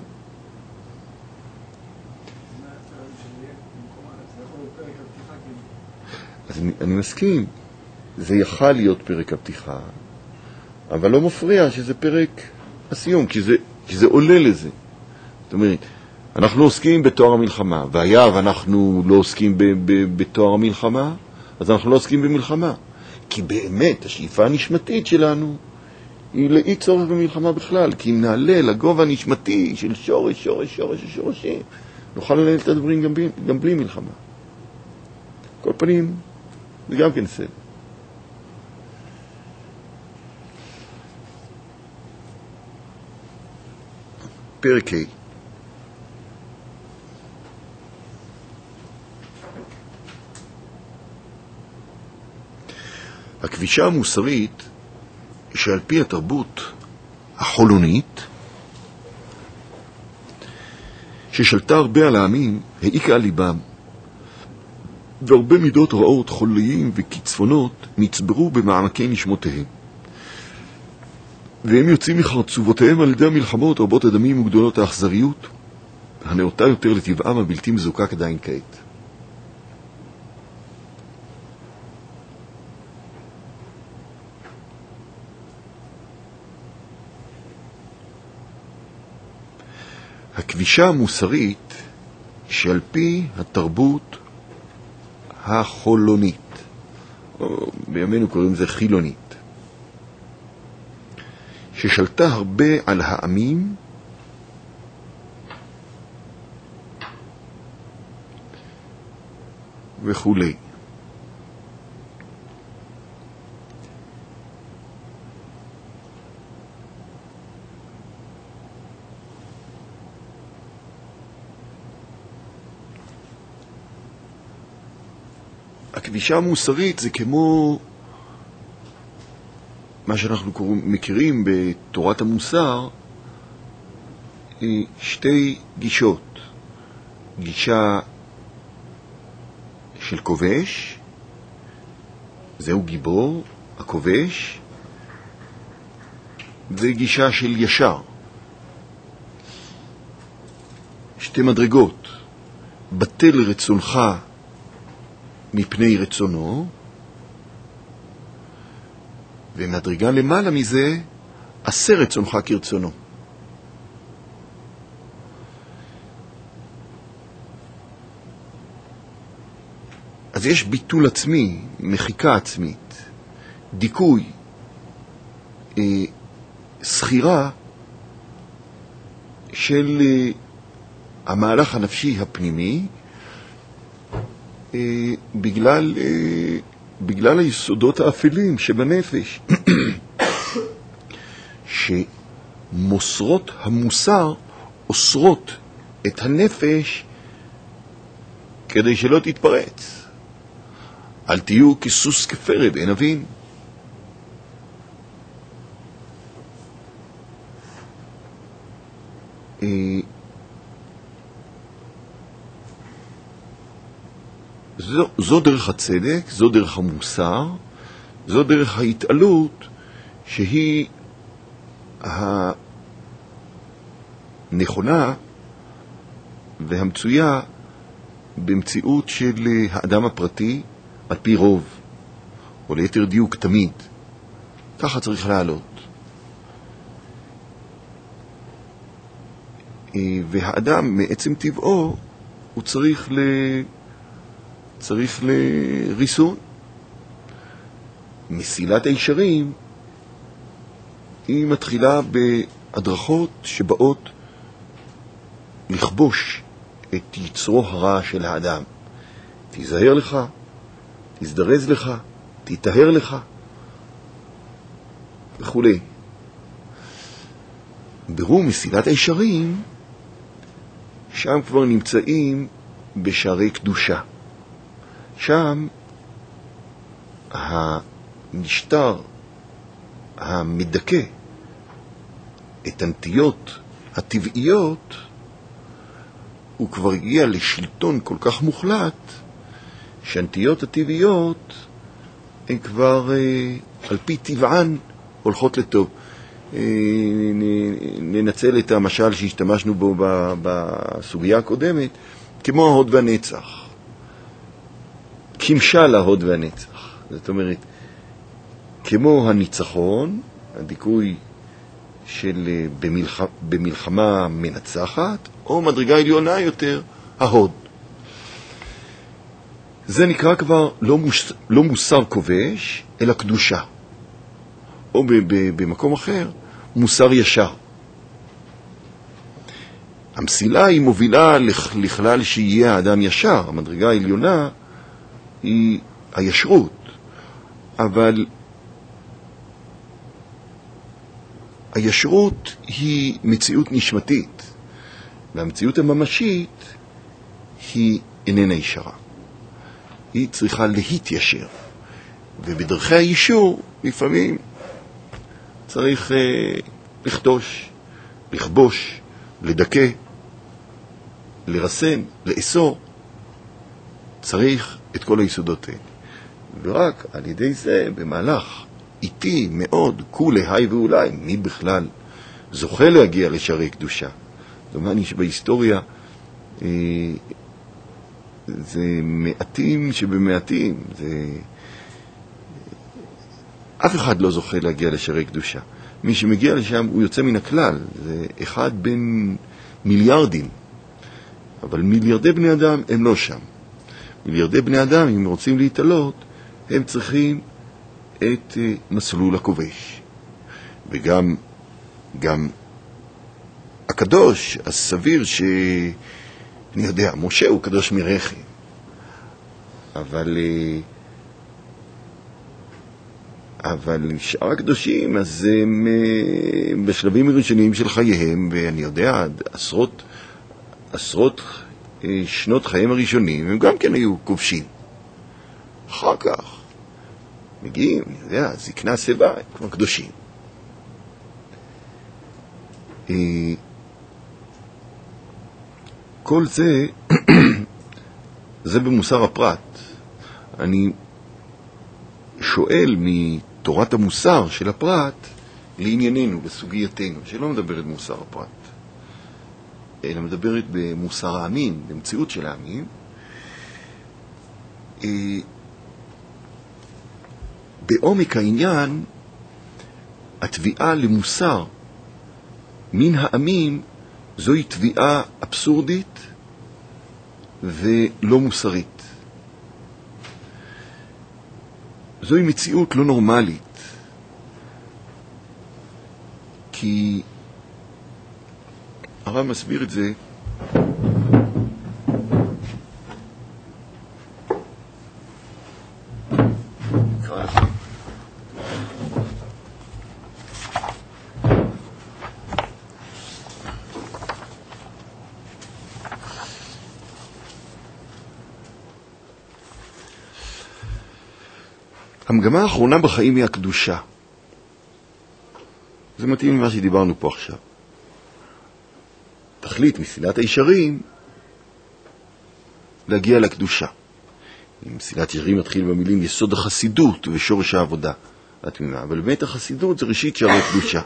אז אני מסכים, זה יכל להיות פרק הפתיחה, אבל לא מפריע שזה פרק הסיום, כי זה עולה לזה. זאת אומרת, אנחנו עוסקים בתואר המלחמה, והיה ואנחנו לא עוסקים בתואר המלחמה, אז אנחנו לא עוסקים במלחמה. כי באמת השאיפה הנשמתית שלנו היא לאי צורך במלחמה בכלל, כי אם נעלה לגובה הנשמתי של שורש, שורש, שורש ושורשים, נוכל לנהל את הדברים גם בלי מלחמה. כל פנים, זה גם כן סדר. פרק ה'. הכבישה המוסרית שעל פי התרבות החולונית ששלטה הרבה על העמים העיקה על ליבם, והרבה מידות רעות, חוליים וקצפונות נצברו במעמקי נשמותיהם, והם יוצאים מחרצובותיהם על ידי המלחמות רבות הדמים וגדולות האכזריות הנאותה יותר לטבעם הבלתי מזוקק עדיין כעת. הכבישה המוסרית שעל פי התרבות החולונית, או בימינו קוראים זה חילונית, ששלטה הרבה על העמים וכולי. הכבישה המוסרית זה כמו מה שאנחנו מכירים בתורת המוסר, שתי גישות. גישה של כובש, זהו גיבור, הכובש, וגישה של ישר. שתי מדרגות, בטל רצונך מפני רצונו, ומדרגה למעלה מזה, עשה רצונך כרצונו. אז יש ביטול עצמי, מחיקה עצמית, דיכוי, סחירה של המהלך הנפשי הפנימי, בגלל היסודות האפלים שבנפש שמוסרות המוסר אוסרות את הנפש כדי שלא תתפרץ. אל תהיו כסוס כפרד, אין אבין. זו דרך הצדק, זו דרך המוסר, זו דרך ההתעלות שהיא הנכונה והמצויה במציאות של האדם הפרטי על פי רוב, או ליתר דיוק תמיד. ככה צריך לעלות. והאדם מעצם טבעו הוא צריך לריסון. מסילת הישרים היא מתחילה בהדרכות שבאות לכבוש את יצרו הרע של האדם. תיזהר לך, תזדרז לך, תיטהר לך וכו'. ברור מסילת הישרים, שם כבר נמצאים בשערי קדושה. שם המשטר המדכא את הנטיות הטבעיות הוא כבר הגיע לשלטון כל כך מוחלט שהנטיות הטבעיות הן כבר על פי טבען הולכות לטוב. ננצל את המשל שהשתמשנו בו בסוגיה הקודמת, כמו ההוד והנצח, כמשל ההוד והנצח. זאת אומרת, כמו הניצחון, הדיכוי של במלחמה מנצחת, או מדרגה עליונה יותר, ההוד. זה נקרא כבר לא מוסר כובש, אלא קדושה. או במקום אחר, מוסר ישר. המסילה היא מובילה לכלל שיהיה האדם ישר. המדרגה העליונה היא הישרות, אבל הישרות היא מציאות נשמתית, והמציאות הממשית היא איננה ישרה. היא צריכה להתיישר, ובדרכי הישור לפעמים צריך לכתוש, לכבוש, לדכא, לרסן, לאסור. צריך את כל היסודות האלה. ורק על ידי זה, במהלך איטי מאוד, כולי, היי ואולי, מי בכלל זוכה להגיע לשערי קדושה? דומני שבהיסטוריה זה מעטים שבמעטים, אף אחד לא זוכה להגיע לשערי קדושה. מי שמגיע לשם הוא יוצא מן הכלל, זה אחד בין מיליארדים, אבל מיליארדי בני אדם הם לא שם. מיליארדי בני אדם, אם רוצים להתעלות, הם צריכים את מסלול הכובש. וגם הקדוש, הסביר אני יודע, משה הוא קדוש מרחם. אבל שאר הקדושים, אז הם בשלבים הראשונים של חייהם, ואני יודע, עשרות שנות חייהם הראשונים, הם גם כן היו כובשים. אחר כך מגיעים, אני יודע, זקנה סבא, כמו קדושים. כל זה, זה במוסר הפרט. אני שואל מתורת המוסר של הפרט לענייננו, בסוגייתנו, שלא מדברת במוסר הפרט, אלא מדברת במוסר העמים, במציאות של העמים. בעומק העניין, התביעה למוסר מן העמים זוהי תביעה אבסורדית ולא מוסרית. זוהי מציאות לא נורמלית, כי הרב מסביר את זה המגמה האחרונה בחיים היא הקדושה. זה מתאים למה שדיברנו פה עכשיו. תכלית מסילת הישרים להגיע לקדושה. מסילת ישרים מתחיל במילים יסוד החסידות ושורש העבודה התמימה, אבל באמת החסידות זה ראשית שערי קדושה.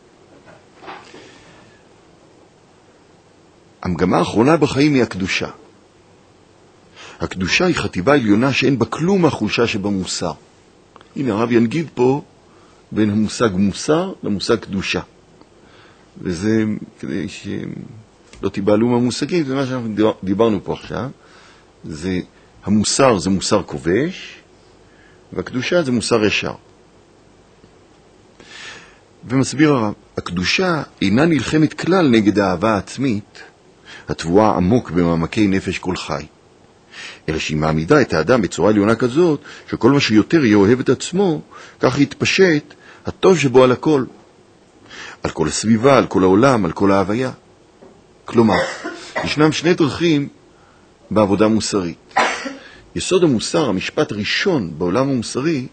המגמה האחרונה בחיים היא הקדושה. הקדושה היא חטיבה עליונה שאין בה כלום מהחולשה שבמוסר. הנה הרב ינגיד פה בין המושג מוסר למושג קדושה. וזה כדי שלא תיבהלו מהמושגים, זה מה שאנחנו דיברנו פה עכשיו. זה המוסר זה מוסר כובש, והקדושה זה מוסר ישר. ומסביר הרב, הקדושה אינה נלחמת כלל נגד האהבה העצמית, התבואה עמוק במעמקי נפש כל חי. אלא שהיא מעמידה את האדם בצורה עליונה כזאת, שכל מה שיותר יהיה אוהב את עצמו, כך יתפשט הטוב שבו על הכל. על כל הסביבה, על כל העולם, על כל ההוויה. כלומר, ישנם שני דרכים בעבודה מוסרית. יסוד המוסר, המשפט הראשון בעולם המוסרי,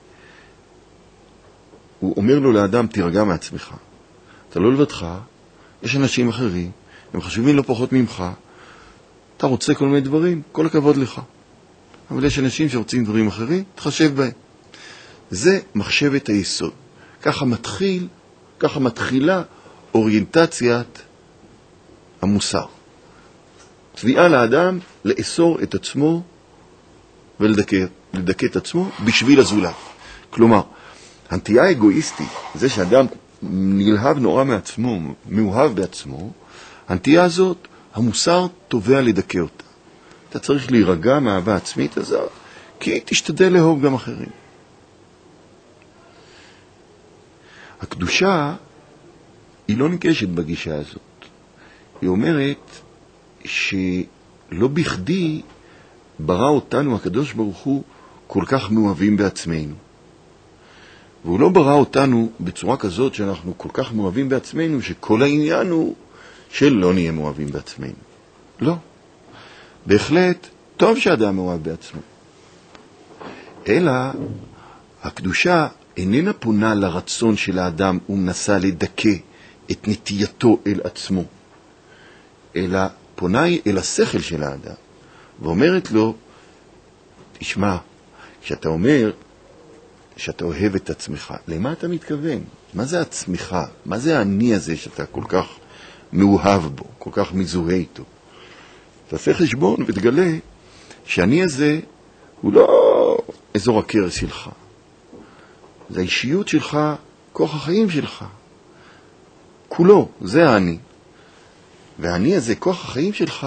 הוא אומר לו לאדם, תירגע מעצמך. אתה לא לבדך, יש אנשים אחרים, הם חשובים לא פחות ממך, אתה רוצה כל מיני דברים, כל הכבוד לך. אבל יש אנשים שרוצים דברים אחרים, תחשב בהם. זה מחשבת היסוד. ככה מתחילה אוריינטציית המוסר. תביעה לאדם לאסור את עצמו ולדכא את עצמו בשביל הזולת. כלומר, הנטייה האגואיסטית, זה שאדם נלהב נורא מעצמו, מאוהב בעצמו, הנטייה הזאת, המוסר תובע לדכא אותה. אתה צריך להירגע מהאהבה העצמית הזאת, כי תשתדל לאהוב גם אחרים. הקדושה היא לא ניגשת בגישה הזאת. היא אומרת שלא בכדי ברא אותנו הקדוש ברוך הוא כל כך מאוהבים בעצמנו. והוא לא ברא אותנו בצורה כזאת שאנחנו כל כך מאוהבים בעצמנו, שכל העניין הוא שלא נהיה מאוהבים בעצמנו. לא. בהחלט טוב שאדם מאוהב בעצמו. אלא הקדושה איננה פונה לרצון של האדם ומנסה לדכא את נטייתו אל עצמו, אלא פונה אל השכל של האדם ואומרת לו, תשמע, כשאתה אומר שאתה אוהב את עצמך, למה אתה מתכוון? מה זה עצמך? מה זה האני הזה שאתה כל כך מאוהב בו, כל כך מזוהה איתו? תעשה חשבון ותגלה שהאני הזה הוא לא אזור הכרס שלך. זה האישיות שלך, כוח החיים שלך. כולו, זה האני. והאני הזה, כוח החיים שלך,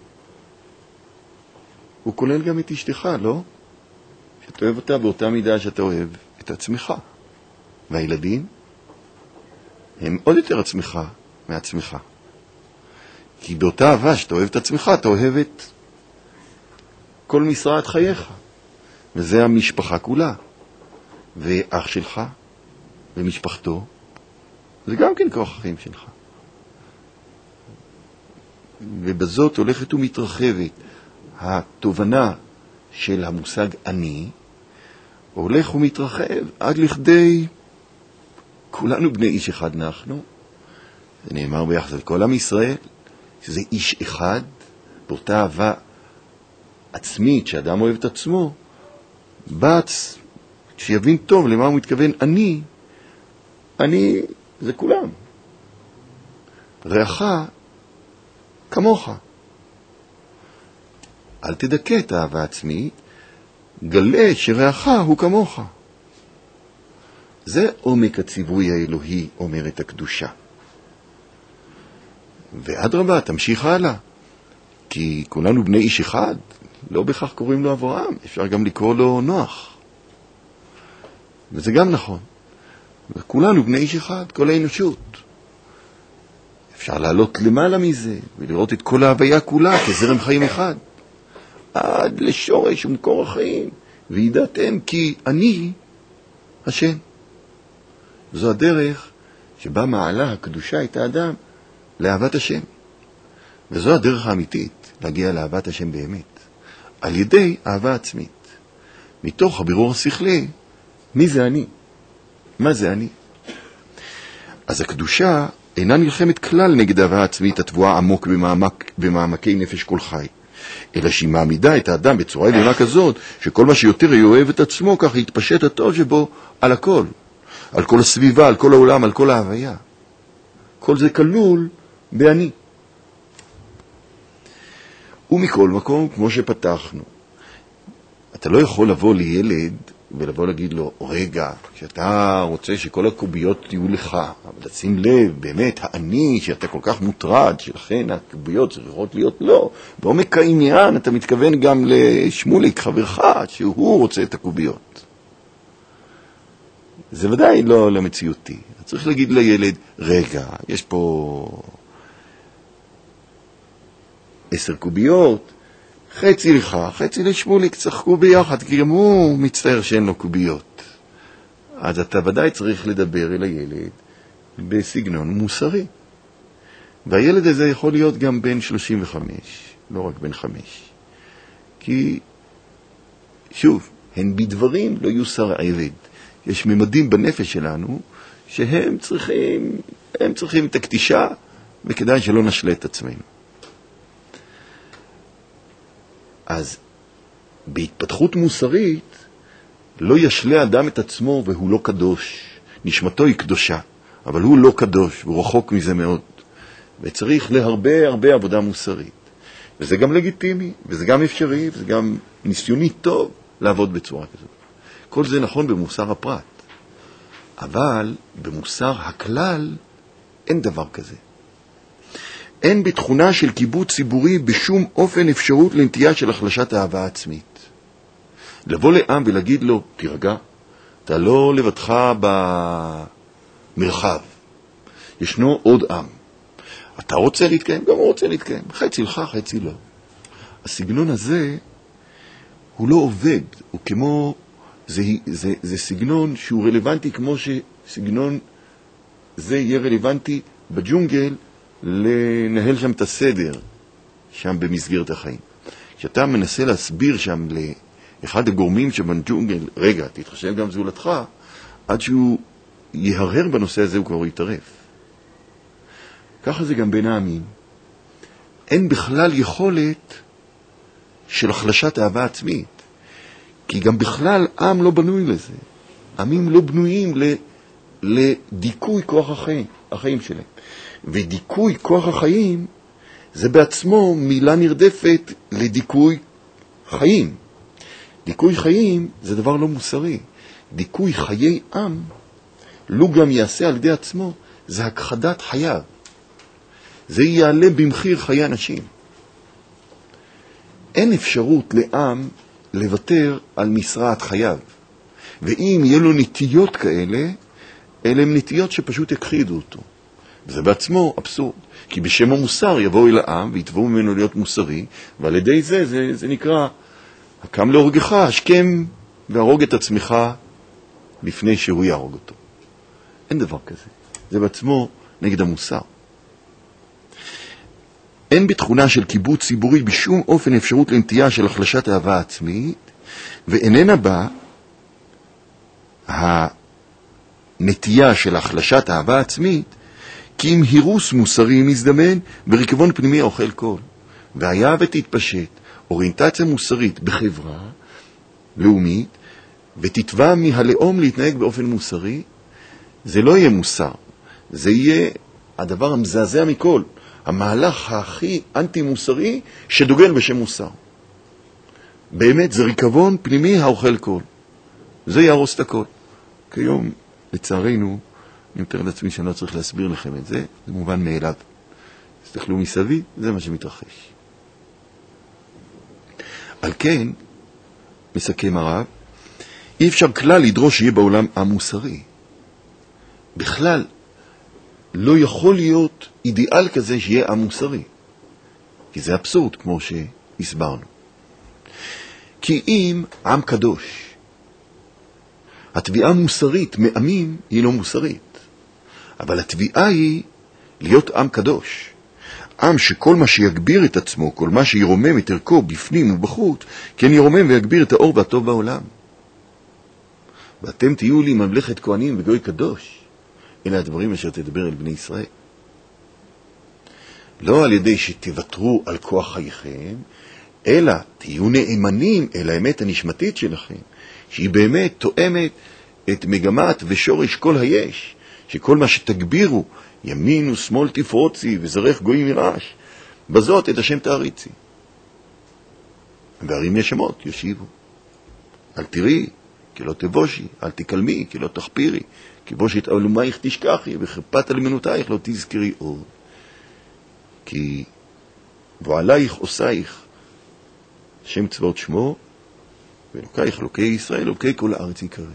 הוא כולל גם את אשתך, לא? שאתה אוהב אותה באותה מידה שאתה אוהב את עצמך. והילדים הם עוד יותר עצמך מעצמך. כי באותה אהבה שאתה אוהב את עצמך, אתה אוהב את כל משרת חייך. וזה המשפחה כולה. ואח שלך ומשפחתו, זה גם כן כוח החיים שלך. ובזאת הולכת ומתרחבת התובנה של המושג אני, הולך ומתרחב עד לכדי כולנו בני איש אחד אנחנו. זה נאמר ביחס על כל עם ישראל, שזה איש אחד, באותה אהבה עצמית שאדם אוהב את עצמו, בץ, שיבין טוב למה הוא מתכוון אני זה כולם. רעך כמוך. אל תדכא את האהבה העצמית, גלה שרעך הוא כמוך. זה עומק הציווי האלוהי, אומרת הקדושה. ואדרבה, תמשיך הלאה. כי כולנו בני איש אחד, לא בכך קוראים לו אברהם, אפשר גם לקרוא לו נוח. וזה גם נכון. וכולנו בני איש אחד, כל האנושות. אפשר לעלות למעלה מזה, ולראות את כל ההוויה כולה כזרם חיים אחד. עד לשורש ומקור החיים. וידעתם כי אני השם. זו הדרך שבה מעלה הקדושה את האדם לאהבת השם. וזו הדרך האמיתית להגיע לאהבת השם באמת. על ידי אהבה עצמית. מתוך הבירור השכלי, מי זה אני? מה זה אני? אז הקדושה אינה נלחמת כלל נגד אהבה עצמית התבואה עמוק במעמקי נפש כל חי, אלא שהיא מעמידה את האדם בצורה עליונה כזאת, שכל מה שיותר היא אוהב את עצמו, כך יתפשט הטוב שבו על הכל, על כל הסביבה, על כל העולם, על כל ההוויה. כל זה כלול באני. ומכל מקום, כמו שפתחנו, אתה לא יכול לבוא לילד ולבוא להגיד לו, רגע, כשאתה רוצה שכל הקוביות יהיו לך, אבל תשים לב, באמת, האני, שאתה כל כך מוטרד, שלכן הקוביות צריכות להיות לא. בעומק העניין אתה מתכוון גם לשמוליק, חברך, שהוא רוצה את הקוביות. זה ודאי לא למציאותי. אתה צריך להגיד לילד, רגע, יש פה 10 קוביות, חצי לך, חצי לשמוליק, צחקו ביחד, כי גם הוא מצטער שאין לו קוביות. אז אתה ודאי צריך לדבר אל הילד בסגנון מוסרי. והילד הזה יכול להיות גם בן 35, לא רק בן 5. כי, שוב, הן בדברים לא יוסר עבד. יש ממדים בנפש שלנו שהם צריכים את הקטישה, וכדאי שלא נשלה את עצמנו. אז בהתפתחות מוסרית לא ישלה אדם את עצמו והוא לא קדוש. נשמתו היא קדושה, אבל הוא לא קדוש, הוא רחוק מזה מאוד. וצריך להרבה הרבה עבודה מוסרית. וזה גם לגיטימי, וזה גם אפשרי, וזה גם ניסיוני טוב לעבוד בצורה כזאת. כל זה נכון במוסר הפרט. אבל במוסר הכלל אין דבר כזה. אין בתכונה של קיבוץ ציבורי בשום אופן אפשרות לנטייה של החלשת האהבה העצמית. לבוא לעם ולהגיד לו, תרגע, אתה לא לבדך מרחב. ישנו עוד עם. אתה רוצה להתקיים? גם הוא רוצה להתקיים. חצי לך, חצי לא. הסגנון הזה הוא לא עובד. הוא כמו, זה סגנון שהוא רלוונטי כמו שסגנון זה יהיה רלוונטי בג'ונגל לנהל שם את הסדר, שם במסגרת החיים. כשאתה מנסה להסביר שם לאחד הגורמים שבג'ונגל, רגע, תתחשב גם זולתך, עד שהוא יהרהר בנושא הזה הוא כבר יתערף. ככה זה גם בין העמים. אין בכלל יכולת של החלשת אהבה עצמית, כי גם בכלל עם לא בנוי לזה. עמים לא בנויים לדיכוי כוח החיים שלהם. ודיכוי כוח החיים זה בעצמו מילה נרדפת לדיכוי חיים. דיכוי חיים זה דבר לא מוסרי. דיכוי חיי עם, לו גם יעשה על ידי עצמו, זה הכחדת חייו. זה יעלה במחיר חיי אנשים. אין אפשרות לעם לוותר על משרעת חייו. ואם יהיה לו נטיות כאלה, אלה הם נטיות שפשוט יכחידו אותו. וזה בעצמו אבסורד. כי בשם המוסר יבואו אל העם ויתבעו ממנו להיות מוסרי, ועל ידי זה נקרא, הקם להורגך, השכם והרוג את עצמך לפני שהוא יהרוג אותו. אין דבר כזה. זה בעצמו נגד המוסר. אין בתכונה של קיבוץ ציבורי בשום אופן אפשרות לנטייה של החלשת אהבה עצמית, ואיננה בה הנטייה של החלשת אהבה עצמית, כי אם הירוס מוסרי מזדמן בריקבון פנימי האוכל כל. והיה ותתפשט אוריינטציה מוסרית בחברה לאומית, ותתבע מהלאום להתנהג באופן מוסרי, זה לא יהיה מוסר. זה יהיה הדבר המזעזע מכל. המהלך הכי אנטי-מוסרי שדוגל בשם מוסר. באמת זה ריקבון פנימי האוכל כל. זה יהרוס את הכל. כיום, לצערנו, אני מתאר לעצמי שאני לא צריך להסביר לכם את זה, זה מובן מאליו. תסתכלו מסביב, זה מה שמתרחש. על כן, מסכם הרב, אי אפשר כלל לדרוש שיהיה בעולם המוסרי. בכלל, לא יכול להיות אידיאל כזה שיהיה המוסרי. כי זה אבסורד, כמו שהסברנו. כי אם עם קדוש, התביעה מוסרית מעמים היא לא מוסרית. אבל התביעה היא להיות עם קדוש. עם שכל מה שיגביר את עצמו, כל מה שירומם את ערכו בפנים ובחוץ, כן ירומם ויגביר את האור והטוב בעולם. ואתם תהיו לי ממלכת כהנים וגוי קדוש. אלה הדברים אשר תדבר אל בני ישראל. לא על ידי שתוותרו על כוח חייכם, אלא תהיו נאמנים אל האמת הנשמתית שלכם, שהיא באמת תואמת את מגמת ושורש כל היש, שכל מה שתגבירו, ימין ושמאל תפרוצי וזרח גויים ירעש, בזאת את השם תעריצי. והרים ישמות יושיבו. אל תראי, כי לא תבושי, אל תקלמי, כי לא תחפירי, כי בושת עלומייך תשכחי, וחרפת אלמנותייך לא תזכרי עוד. כי ועלייך עושייך, שם צבאות שמו, ואלוקייך, אלוקי ישראל, אלוקי כל הארץ יקרא.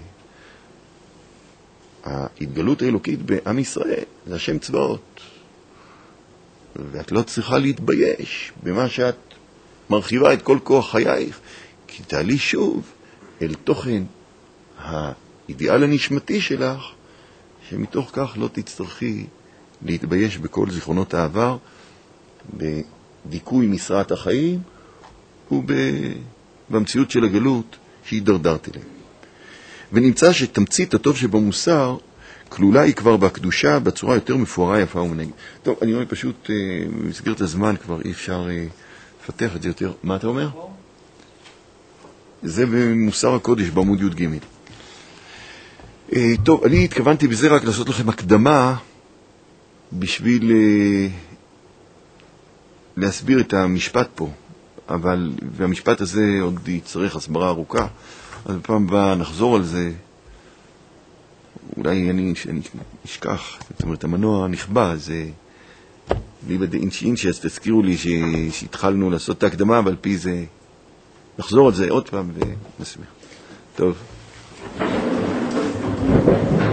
ההתגלות האלוקית בעם ישראל זה השם צבאות. ואת לא צריכה להתבייש במה שאת מרחיבה את כל כוח חייך, כי תעלי שוב אל תוכן האידיאל הנשמתי שלך, שמתוך כך לא תצטרכי להתבייש בכל זיכרונות העבר, בדיכוי משרת החיים ובמציאות של הגלות שהידרדרת אליהם. ונמצא שתמצית הטוב שבמוסר כלולה היא כבר בקדושה בצורה יותר מפוארה, יפה ומנהגת. טוב, אני רואה פשוט במסגרת הזמן כבר אי אפשר לפתח את זה יותר. מה אתה אומר? זה במוסר הקודש בעמוד י' ג'. טוב, אני התכוונתי בזה רק לעשות לכם הקדמה בשביל להסביר את המשפט פה, והמשפט הזה עוד יצטרך הסברה ארוכה, אז בפעם הבאה נחזור על זה. אולי אני אשכח, זאת אומרת, המנוע נכבה, זה ליבא דאינשי, אז תזכירו לי שהתחלנו לעשות את ההקדמה, אבל פי זה נחזור על זה עוד פעם ונסביר. טוב.